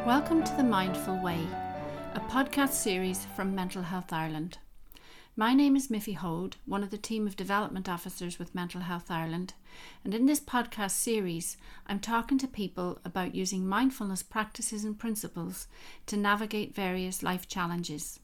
Welcome to The Mindful Way, a podcast series from Mental Health Ireland. My name is Miffy Hode, one of the team of development officers with Mental Health Ireland, and in this podcast series, I'm talking to people about using mindfulness practices and principles to navigate various life challenges.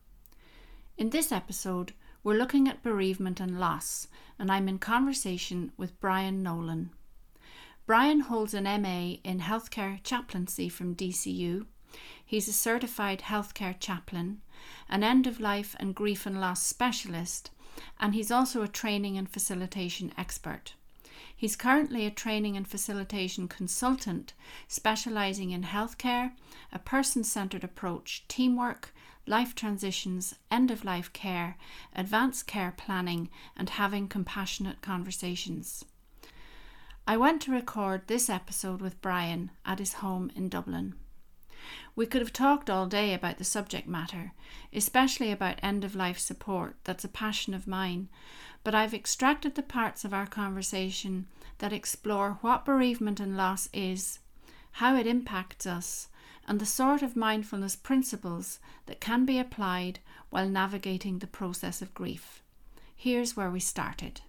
In this episode, we're looking at bereavement and loss, and I'm in conversation with Brian Nolan. Brian holds an MA in Healthcare Chaplaincy from DCU. He's a certified healthcare chaplain, an end-of-life and grief and loss specialist, and he's also a training and facilitation expert. He's currently a training and facilitation consultant, specialising in healthcare, a person-centred approach, teamwork, life transitions, end-of-life care, advanced care planning, and having compassionate conversations. I went to record this episode with Brian at his home in Dublin. We could have talked all day about the subject matter, especially about end-of-life support, that's a passion of mine, but I've extracted the parts of our conversation that explore what bereavement and loss is, how it impacts us, and the sort of mindfulness principles that can be applied while navigating the process of grief. Here's where we started.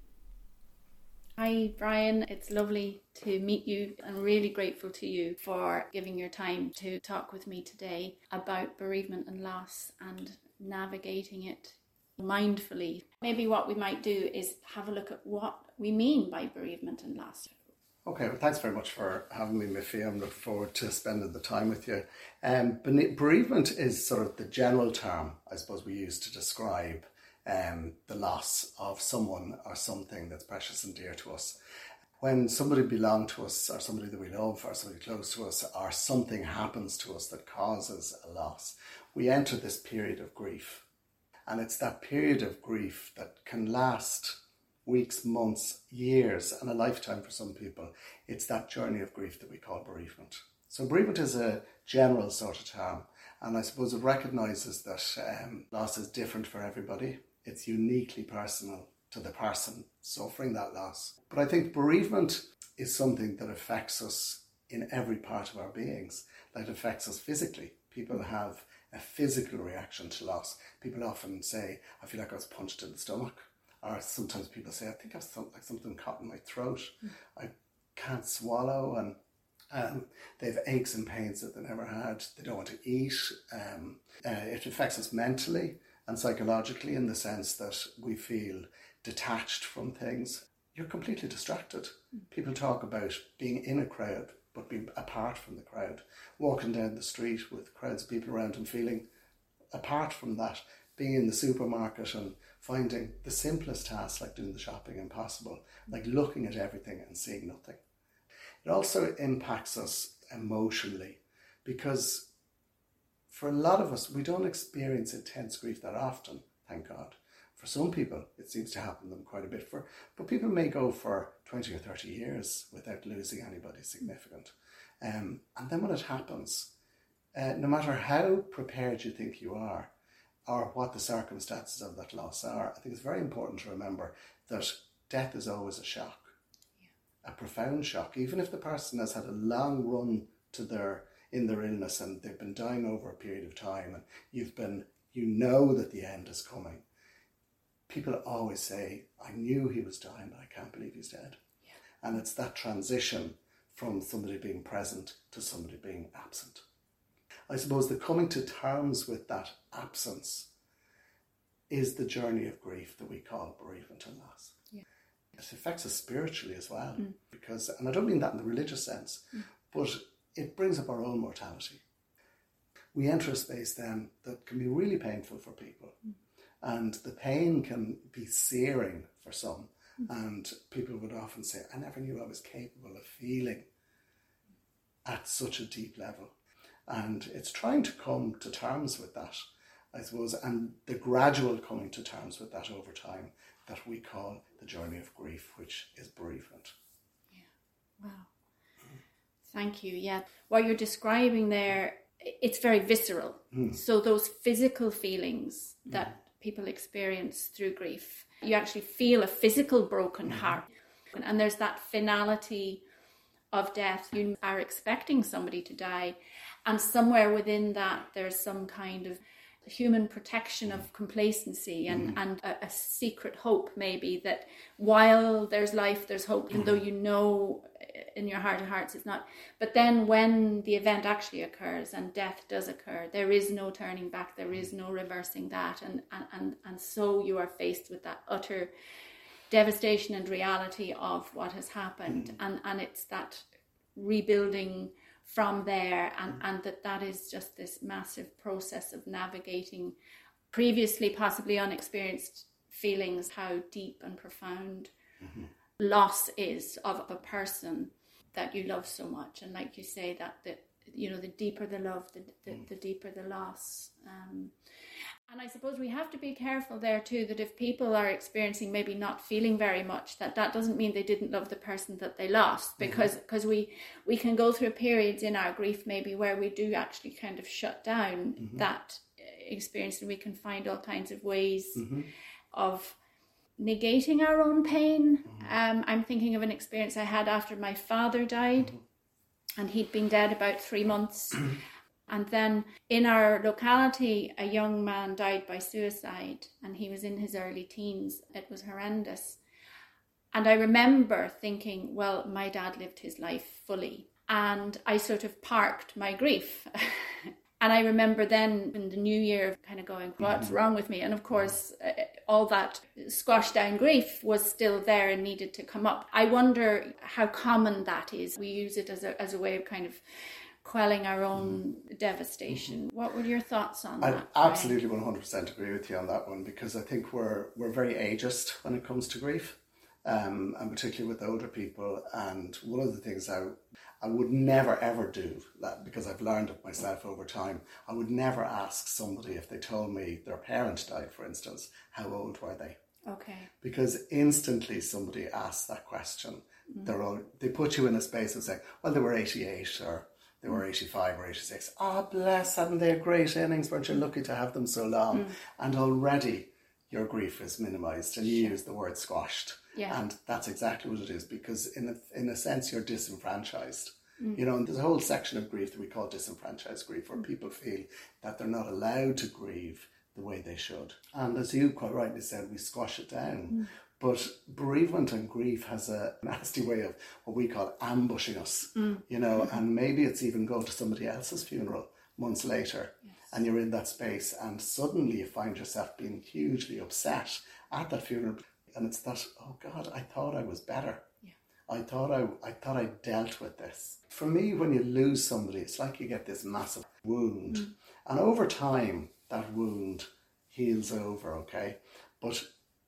Hi Brian, it's lovely to meet you. I'm really grateful to you for giving your time to talk with me today about bereavement and loss and navigating it mindfully. Maybe what we might do is have a look at what we mean by bereavement and loss. Okay, well, thanks very much for having me, Miffy. I'm looking forward to spending the time with you. Bereavement is sort of the general term, I suppose, we use to describe the loss of someone or something that's precious and dear to us. When somebody belongs to us, or somebody that we love, or somebody close to us, or something happens to us that causes a loss, we enter this period of grief. And it's that period of grief that can last weeks, months, years, and a lifetime for some people. It's that journey of grief that we call bereavement. So bereavement is a general sort of term, and I suppose it recognises that loss is different for everybody. It's uniquely personal to the person suffering that loss. But I think bereavement is something that affects us in every part of our beings. Like, it affects us physically. People have a physical reaction to loss. People often say, I feel like I was punched in the stomach. Or sometimes people say, I think I felt like something caught in my throat. I can't swallow, and they have aches and pains that they never had. They don't want to eat. It affects us mentally and psychologically, in the sense that we feel detached from things. You're completely distracted. People talk about being in a crowd but being apart from the crowd, walking down the street with crowds of people around and feeling apart from that, being in the supermarket and finding the simplest tasks like doing the shopping impossible, like looking at everything and seeing nothing. It also impacts us emotionally, because for a lot of us, we don't experience intense grief that often, thank God. For some people, it seems to happen to them quite a bit. But people may go for 20 or 30 years without losing anybody significant. And then when it happens, no matter how prepared you think you are, or what the circumstances of that loss are, I think it's very important to remember that death is always a shock, a profound shock. Even if the person has had a long run in their illness and they've been dying over a period of time, and you know that the end is coming. People always say, I knew he was dying, but I can't believe he's dead. Yeah. And it's that transition from somebody being present to somebody being absent. I suppose the coming to terms with that absence is the journey of grief that we call bereavement and loss. Yeah. It affects us spiritually as well, because, and I don't mean that in the religious sense, but it brings up our own mortality. We enter a space then that can be really painful for people. And the pain can be searing for some. And people would often say, I never knew I was capable of feeling at such a deep level. And it's trying to come to terms with that, I suppose, and the gradual coming to terms with that over time that we call the journey of grief, which is bereavement. Yeah. Wow. Thank you. Yeah. What you're describing there, it's very visceral. So those physical feelings that people experience through grief, you actually feel a physical broken heart. And there's that finality of death. You are expecting somebody to die, and somewhere within that there's some kind of human protection of complacency and a secret hope, maybe, that while there's life, there's hope, even though you know in your heart of hearts it's not. But then when the event actually occurs and death does occur, there is no turning back, there is no reversing that, and so you are faced with that utter devastation and reality of what has happened, and it's that rebuilding from there, and that is just this massive process of navigating previously possibly unexperienced feelings, how deep and profound loss is of a person that you love so much. And like you say, that the deeper the love, the deeper the loss. And I suppose we have to be careful there too, that if people are experiencing maybe not feeling very much, that doesn't mean they didn't love the person that they lost, because we can go through periods in our grief maybe where we do actually kind of shut down that experience, and we can find all kinds of ways of negating our own pain. I'm thinking of an experience I had after my father died, and he'd been dead about 3 months. And then in our locality, a young man died by suicide, and he was in his early teens. It was horrendous. And I remember thinking, well, my dad lived his life fully. And I sort of parked my grief. And I remember then in the new year kind of going, what's wrong with me? And of course, all that squashed down grief was still there and needed to come up. I wonder how common that is. We use it as a way of kind of quelling our own devastation. What were your thoughts on that? I absolutely 100% agree with you on that one, because I think we're very ageist when it comes to grief, and particularly with older people. And one of the things I would never ever do, that because I've learned it myself over time, I would never ask somebody if they told me their parent died, for instance, how old were they? Okay. Because instantly somebody asks that question, they put you in a space of saying, well, they were 88 or they were 85 or 86. Ah, bless, hadn't they great innings? Weren't you lucky to have them so long? And already your grief is minimised, and you use the word squashed. Yeah. And that's exactly what it is, because in a sense you're disenfranchised. You know, and there's a whole section of grief that we call disenfranchised grief, where people feel that they're not allowed to grieve the way they should. And as you quite rightly said, we squash it down. But bereavement and grief has a nasty way of what we call ambushing us, you know, and maybe it's even going to somebody else's funeral months later, and you're in that space, and suddenly you find yourself being hugely upset at that funeral. And it's that, oh God, I thought I was better. Yeah. I thought I dealt with this. For me, when you lose somebody, it's like you get this massive wound. And over time, that wound heals over, okay? But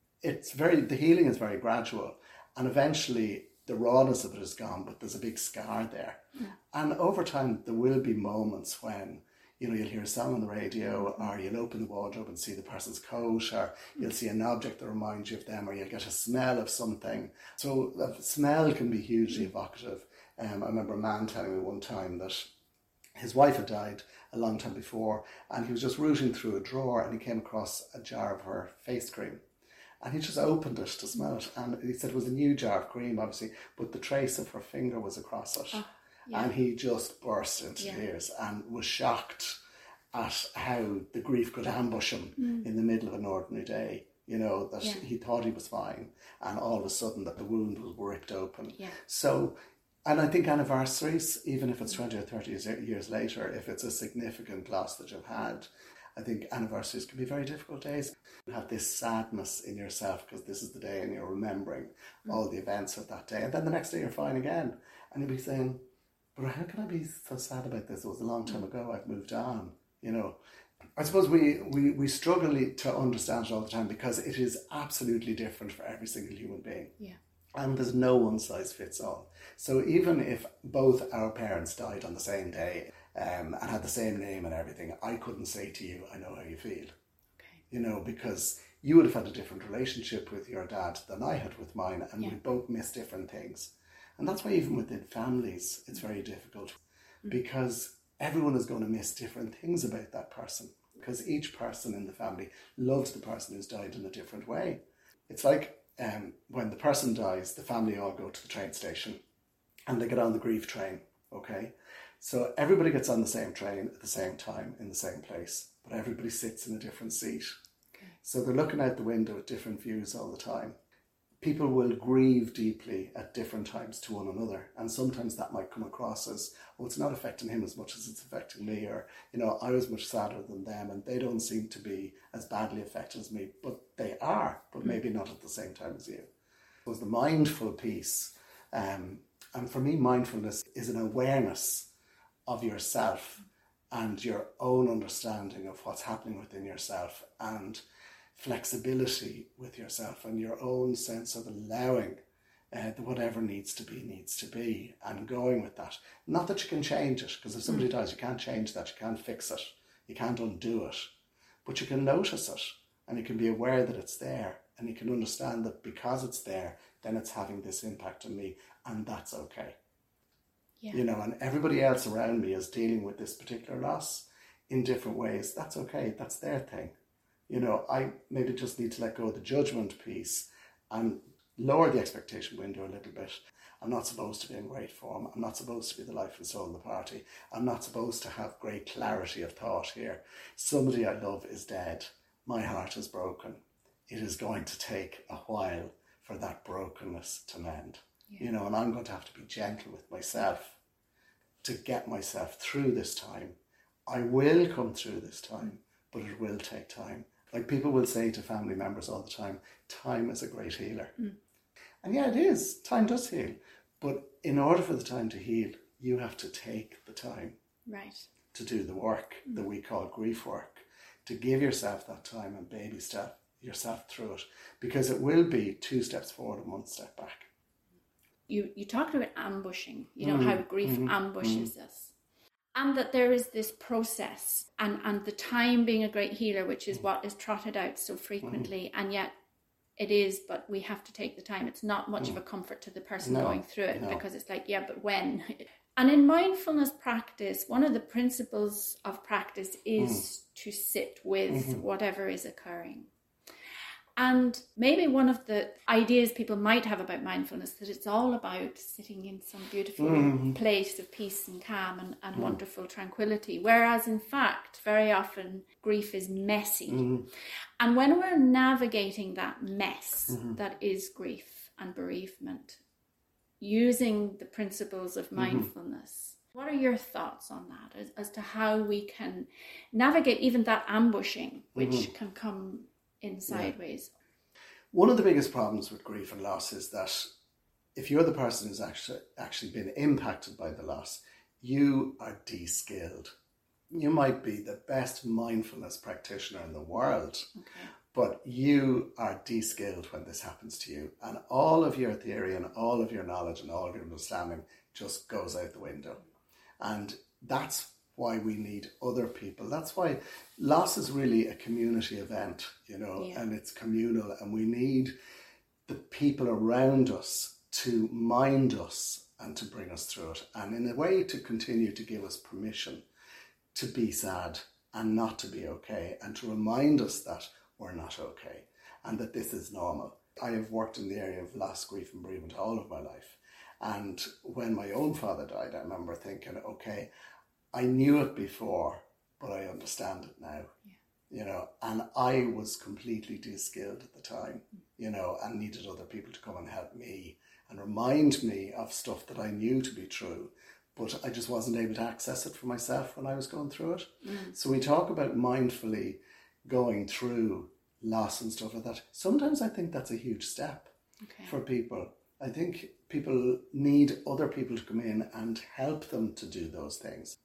the healing is very gradual, and eventually the rawness of it is gone, but there's a big scar there. And over time, there will be moments when, you know, you'll hear a song on the radio, or you'll open the wardrobe and see the person's coat, or you'll see an object that reminds you of them, or you'll get a smell of something. So the smell can be hugely evocative. I remember a man telling me one time that his wife had died a long time before, and he was just rooting through a drawer, and he came across a jar of her face cream. And he just opened it to smell it. And he said it was a new jar of cream, obviously, but the trace of her finger was across it. And he just burst into tears and was shocked at how the grief could ambush him in the middle of an ordinary day. You know, that he thought he was fine, and all of a sudden that the wound was ripped open. So, and I think anniversaries, even if it's 20 or 30 years later, if it's a significant loss that you've had, I think anniversaries can be very difficult days. You have this sadness in yourself because this is the day and you're remembering all the events of that day. And then the next day you're fine again. And you'll be saying, but how can I be so sad about this? It was a long time ago. I've moved on. You know, I suppose we struggle to understand it all the time because it is absolutely different for every single human being. Yeah. And there's no one size fits all. So even if both our parents died on the same day, and had the same name and everything, I couldn't say to you, I know how you feel. Okay. You know, because you would have had a different relationship with your dad than I had with mine, and we both miss different things. And that's why even within families, it's very difficult, because everyone is going to miss different things about that person, because each person in the family loves the person who's died in a different way. It's like when the person dies, the family all go to the train station, and they get on the grief train, okay? So everybody gets on the same train at the same time in the same place, but everybody sits in a different seat. Okay. So they're looking out the window at different views all the time. People will grieve deeply at different times to one another, and sometimes that might come across as, oh, it's not affecting him as much as it's affecting me, or, you know, I was much sadder than them and they don't seem to be as badly affected as me, but they are, but maybe not at the same time as you. It was the mindful piece, and for me mindfulness is an awareness of yourself and your own understanding of what's happening within yourself, and flexibility with yourself and your own sense of allowing that whatever needs to be, and going with that. Not that you can change it, because if somebody dies, you can't change that, you can't fix it, you can't undo it, but you can notice it, and you can be aware that it's there, and you can understand that because it's there, then it's having this impact on me, and that's okay. Yeah. You know, and everybody else around me is dealing with this particular loss in different ways. That's okay, that's their thing. You know, I maybe just need to let go of the judgment piece and lower the expectation window a little bit. I'm not supposed to be in great form. I'm not supposed to be the life and soul of the party. I'm not supposed to have great clarity of thought here. Somebody I love is dead. My heart is broken. It is going to take a while for that brokenness to mend. Yeah. You know, and I'm going to have to be gentle with myself to get myself through this time. I will come through this time, but it will take time. Like people will say to family members all the time, time is a great healer. And yeah, it is. Time does heal. But in order for the time to heal, you have to take the time to do the work that we call grief work, to give yourself that time and baby step yourself through it, because it will be 2 steps forward and 1 step back. You talked about ambushing, you know, how grief ambushes us. And that there is this process and the time being a great healer, which is what is trotted out so frequently. And yet it is, but we have to take the time. It's not much of a comfort to the person going through it, because it's like, yeah, but when? And in mindfulness practice, one of the principles of practice is to sit with whatever is occurring. And maybe one of the ideas people might have about mindfulness, that it's all about sitting in some beautiful place of peace and calm and wonderful tranquility. Whereas in fact, very often grief is messy. And when we're navigating that mess that is grief and bereavement, using the principles of mindfulness, what are your thoughts on that as to how we can navigate even that ambushing, which can come in sideways? One of the biggest problems with grief and loss is that if you're the person who's actually been impacted by the loss, you are de-skilled. You might be the best mindfulness practitioner in the world, but you are de-skilled when this happens to you, and all of your theory and all of your knowledge and all of your understanding just goes out the window. And that's why we need other people. That's why loss is really a community event, you know, and it's communal, and we need the people around us to mind us and to bring us through it, and in a way to continue to give us permission to be sad and not to be okay, and to remind us that we're not okay and that this is normal. I have worked in the area of loss, grief and bereavement all of my life, and when my own father died, I remember thinking, okay, I knew it before, but I understand it now, you know, and I was completely de-skilled at the time, you know, and needed other people to come and help me and remind me of stuff that I knew to be true, but I just wasn't able to access it for myself when I was going through it. So we talk about mindfully going through loss and stuff like that. Sometimes I think that's a huge step for people. I think people need other people to come in and help them to do those things.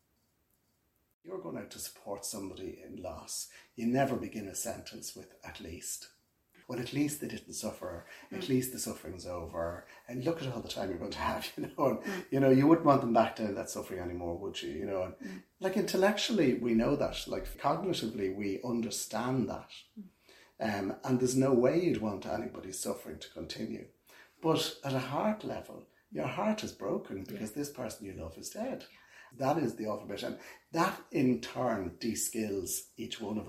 You're going out to support somebody in loss, you never begin a sentence with at least. Well, at least they didn't suffer, at least the suffering's over, and look at all the time you're going to have, you know, and, you know, you wouldn't want them back down that suffering anymore, would you, you know, and like intellectually we know that, like cognitively we understand that, and there's no way you'd want anybody's suffering to continue, but at a heart level, your heart is broken because this person you love is dead. That is the awful bit, and that in turn de-skills each one of us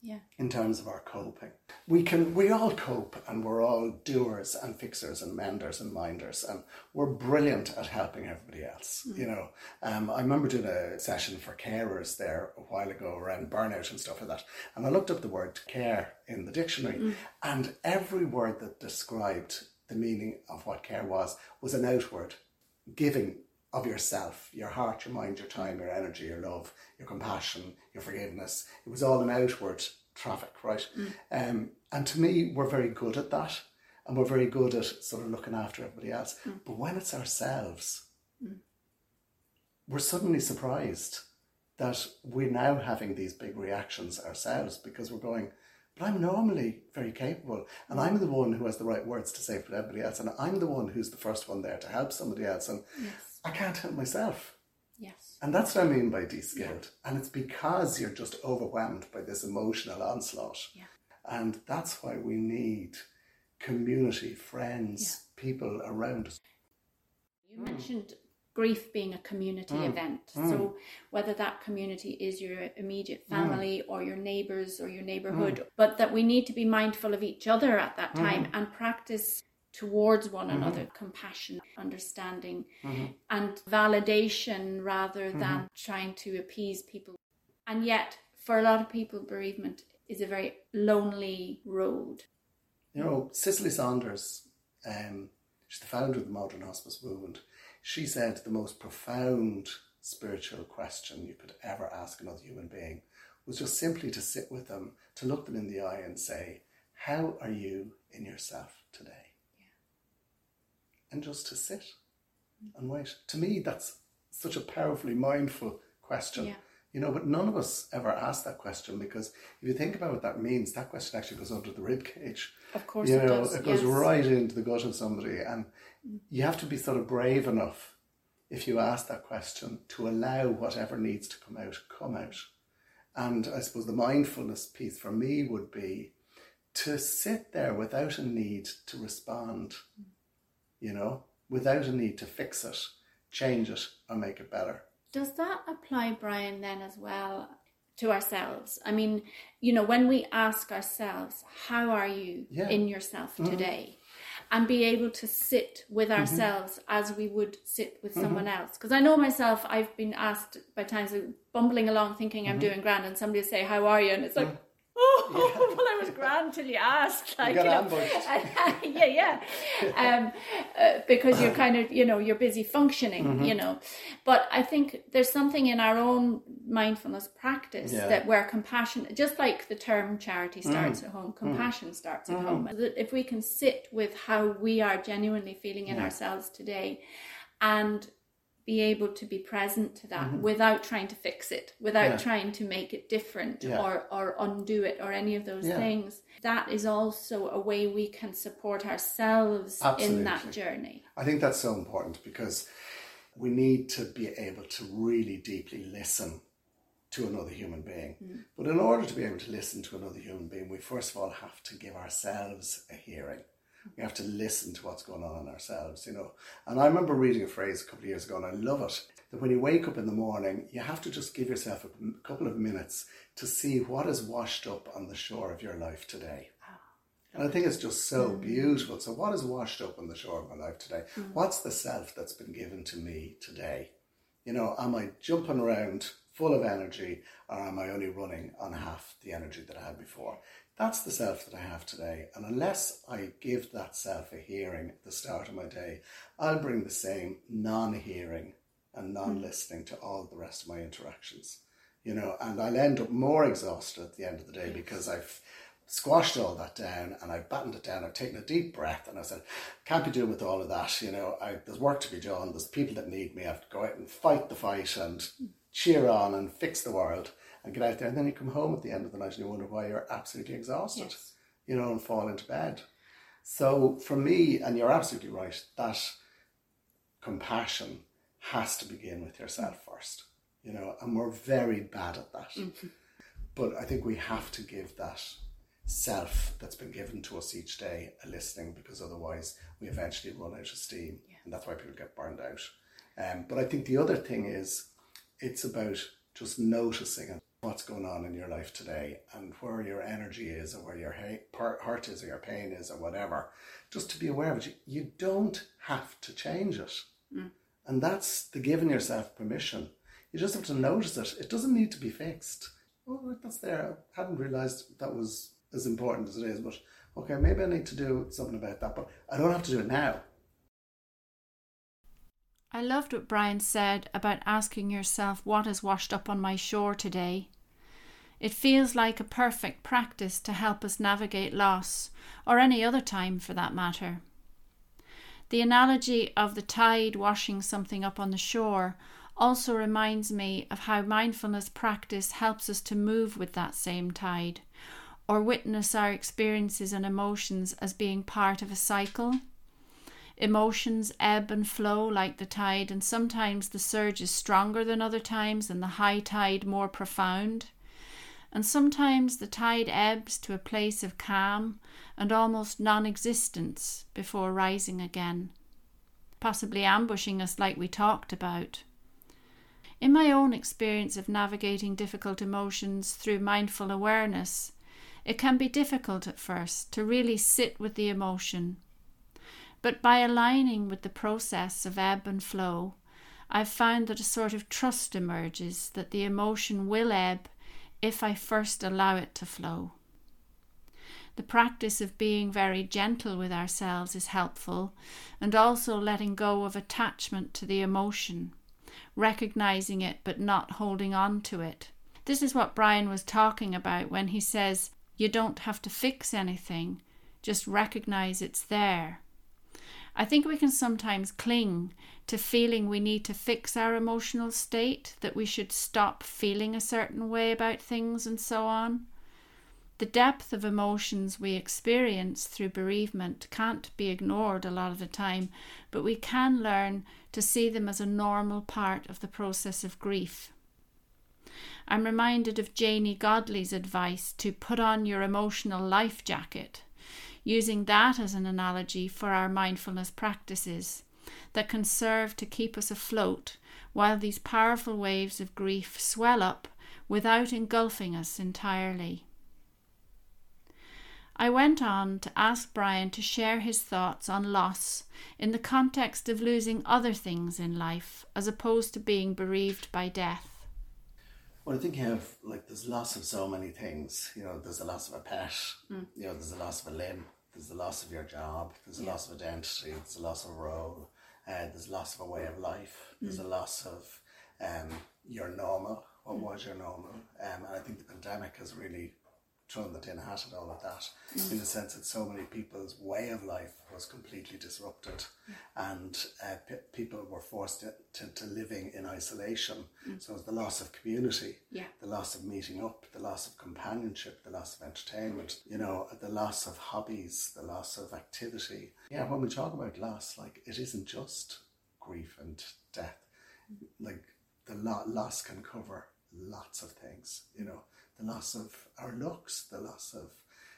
in terms of our coping. We all cope, and we're all doers and fixers and menders and minders, and we're brilliant at helping everybody else. I remember doing a session for carers there a while ago around burnout and stuff like that, and I looked up the word care in the dictionary, and every word that described the meaning of what care was an outward giving of yourself, your heart, your mind, your time, your energy, your love, your compassion, your forgiveness. It was all an outward traffic, right? And to me, we're very good at that, and we're very good at sort of looking after everybody else. But when it's ourselves, we're suddenly surprised that we're now having these big reactions ourselves, because we're going, but I'm normally very capable, and I'm the one who has the right words to say for everybody else, and I'm the one who's the first one there to help somebody else, and I can't help myself. Yes. And that's what I mean by de-skilled. And it's because you're just overwhelmed by this emotional onslaught. Yeah. And that's why we need community, friends, people around us. You mentioned grief being a community event. So whether that community is your immediate family or your neighbours or your neighbourhood, but that we need to be mindful of each other at that time and practice towards one another, compassion, understanding, and validation rather than trying to appease people. And yet, for a lot of people, bereavement is a very lonely road. Cicely Saunders, she's the founder of the Modern Hospice Movement. She said the most profound spiritual question you could ever ask another human being was just simply to sit with them, to look them in the eye and say, how are you in yourself today? And just to sit and wait. To me, that's such a powerfully mindful question. But none of us ever ask that question, because if you think about what that means, that question actually goes under the rib cage. Of course it does. It goes right into the gut of somebody, and you have to be sort of brave enough, if you ask that question, to allow whatever needs to come out. And I suppose the mindfulness piece for me would be to sit there without a need to respond, without a need to fix it, change it, or make it better. Does that apply, Brian, then as well to ourselves? I mean, when we ask ourselves, how are you in yourself today? And be able to sit with ourselves as we would sit with someone else. Because I know myself, I've been asked by times, bumbling along thinking I'm doing grand, and somebody will say, how are you? And it's like, well, I was grand till you asked. Like, you got ambushed. Because you're kind of, you're busy functioning, But I think there's something in our own mindfulness practice that where compassion, just like the term charity starts at home, compassion starts at home. That if we can sit with how we are genuinely feeling in ourselves today, and be able to be present to that without trying to fix it, without trying to make it different or undo it or any of those things. That is also a way we can support ourselves in that journey. I think that's so important, because we need to be able to really deeply listen to another human being. But in order to be able to listen to another human being, we first of all have to give ourselves a hearing. We have to listen to what's going on in ourselves, And I remember reading a phrase a couple of years ago, and I love it, that when you wake up in the morning, you have to just give yourself a couple of minutes to see what is washed up on the shore of your life today. And I think it's just so beautiful. So what is washed up on the shore of my life today? What's the self that's been given to me today? Am I jumping around full of energy, or am I only running on half the energy that I had before? That's the self that I have today. And unless I give that self a hearing at the start of my day, I'll bring the same non-hearing and non-listening to all the rest of my interactions, and I'll end up more exhausted at the end of the day, because I've squashed all that down and I've battened it down. I've taken a deep breath and I said, can't be doing with all of that. There's work to be done. There's people that need me. I have to go out and fight the fight and cheer on and fix the world. And get out there, and then you come home at the end of the night and you wonder why you're absolutely exhausted, and fall into bed. So for me, and you're absolutely right, that compassion has to begin with yourself first, and we're very bad at that. But I think we have to give that self that's been given to us each day a listening, because otherwise we eventually run out of steam, and that's why people get burned out. But I think the other thing is, it's about just noticing it. what's going on in your life today and where your energy is, or where your hurt is, or your pain is, or whatever, just to be aware of it. You don't have to change it. And that's the giving yourself permission. You just have to notice it. It doesn't need to be fixed. Oh, that's there. I hadn't realised that was as important as it is, but okay, maybe I need to do something about that, but I don't have to do it now. I loved what Brian said about asking yourself what is washed up on my shore today. It feels like a perfect practice to help us navigate loss, or any other time for that matter. The analogy of the tide washing something up on the shore also reminds me of how mindfulness practice helps us to move with that same tide, or witness our experiences and emotions as being part of a cycle. Emotions ebb and flow like the tide, and sometimes the surge is stronger than other times and the high tide more profound. And sometimes the tide ebbs to a place of calm and almost non-existence before rising again, possibly ambushing us like we talked about. In my own experience of navigating difficult emotions through mindful awareness, it can be difficult at first to really sit with the emotion. But by aligning with the process of ebb and flow, I've found that a sort of trust emerges that the emotion will ebb if I first allow it to flow. The practice of being very gentle with ourselves is helpful, and also letting go of attachment to the emotion, recognizing it but not holding on to it. This is what Brian was talking about when he says, you don't have to fix anything, just recognize it's there. I think we can sometimes cling to feeling we need to fix our emotional state, that we should stop feeling a certain way about things and so on. The depth of emotions we experience through bereavement can't be ignored a lot of the time, but we can learn to see them as a normal part of the process of grief. I'm reminded of Janie Godley's advice to put on your emotional life jacket, using that as an analogy for our mindfulness practices that can serve to keep us afloat while these powerful waves of grief swell up without engulfing us entirely. I went on to ask Brian to share his thoughts on loss in the context of losing other things in life as opposed to being bereaved by death. Well, I think you have, there's loss of so many things. There's the loss of a pet, there's the loss of a limb, there's the loss of your job, there's the loss of identity, there's the loss of a role, there's the loss of a way of life, there's the loss of your normal, what was your normal. And I think the pandemic has really thrown the tin hat at all of that, in the sense that so many people's way of life was completely disrupted, and people were forced to living in isolation. So it was the loss of community, the loss of meeting up, the loss of companionship, the loss of entertainment, the loss of hobbies, the loss of activity. Yeah, when we talk about loss, it isn't just grief and death. The loss can cover lots of things, the loss of our looks, the loss of,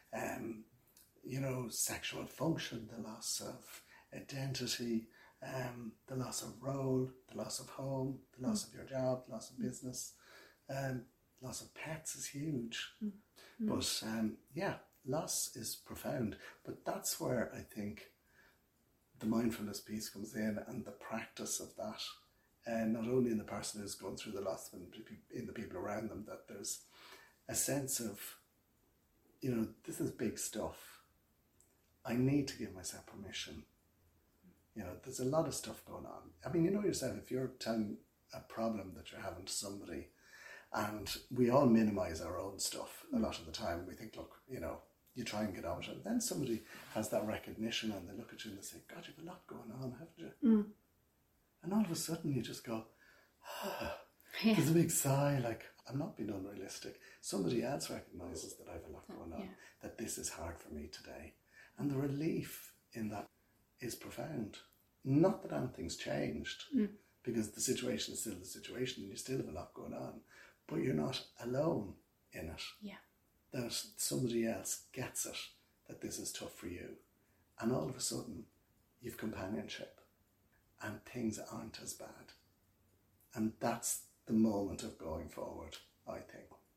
sexual function, the loss of identity, the loss of role, the loss of home, the loss of your job, the loss of business, loss of pets is huge. But loss is profound. But that's where I think the mindfulness piece comes in, and the practice of that. Not only in the person who's going through the loss, but in the people around them, that there's a sense of, this is big stuff. I need to give myself permission. There's a lot of stuff going on. I mean, yourself, if you're telling a problem that you're having to somebody, and we all minimize our own stuff a lot of the time. We think, look, you try and get on with it. And then somebody has that recognition, and they look at you and they say, God, you've a lot going on, haven't you? And all of a sudden you just go, there's a big sigh, I'm not being unrealistic. Somebody else recognises that I have a lot going on, that this is hard for me today. And the relief in that is profound. Not that anything's changed, because the situation is still the situation and you still have a lot going on, but you're not alone in it. Yeah. That somebody else gets it, that this is tough for you. And all of a sudden, you've companionship and things aren't as bad. And that's the moment of going forward, I think.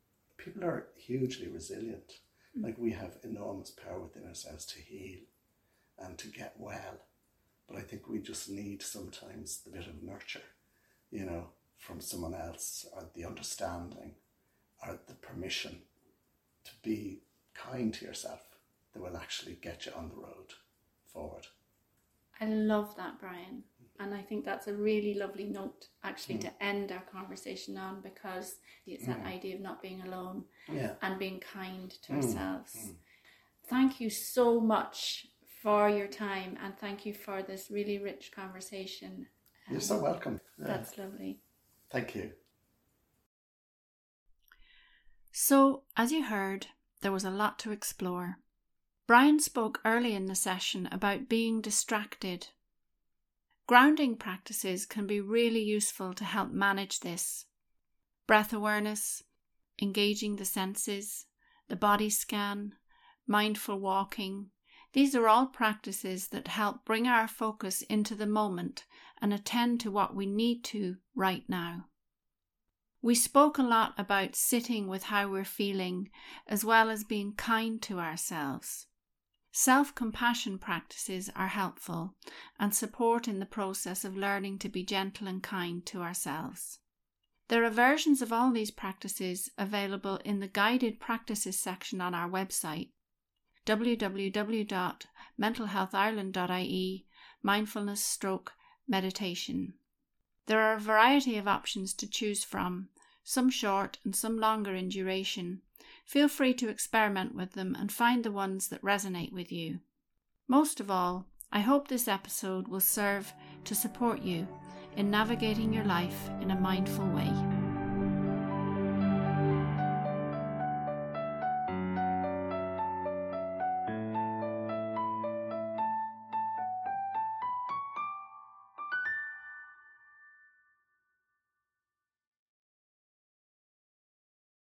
people are hugely resilient. Like, we have enormous power within ourselves to heal and to get well. But I think we just need sometimes the bit of nurture, from someone else, or the understanding, or the permission to be kind to yourself that will actually get you on the road forward. I love that, Brian. And I think that's a really lovely note actually to end our conversation on, because it's that idea of not being alone and being kind to ourselves. Thank you so much for your time, and thank you for this really rich conversation. You're so welcome. That's lovely. Thank you. So, as you heard, there was a lot to explore. Brian spoke early in the session about being distracted. Grounding practices can be really useful to help manage this. Breath awareness, engaging the senses, the body scan, mindful walking. These are all practices that help bring our focus into the moment and attend to what we need to right now. We spoke a lot about sitting with how we're feeling, as well as being kind to ourselves. Self-compassion practices are helpful and support in the process of learning to be gentle and kind to ourselves. There are versions of all these practices available in the guided practices section on our website, www.mentalhealthireland.ie, mindfulness/meditation. There are a variety of options to choose from, some short and some longer in duration. Feel free to experiment with them and find the ones that resonate with you. Most of all, I hope this episode will serve to support you in navigating your life in a mindful way.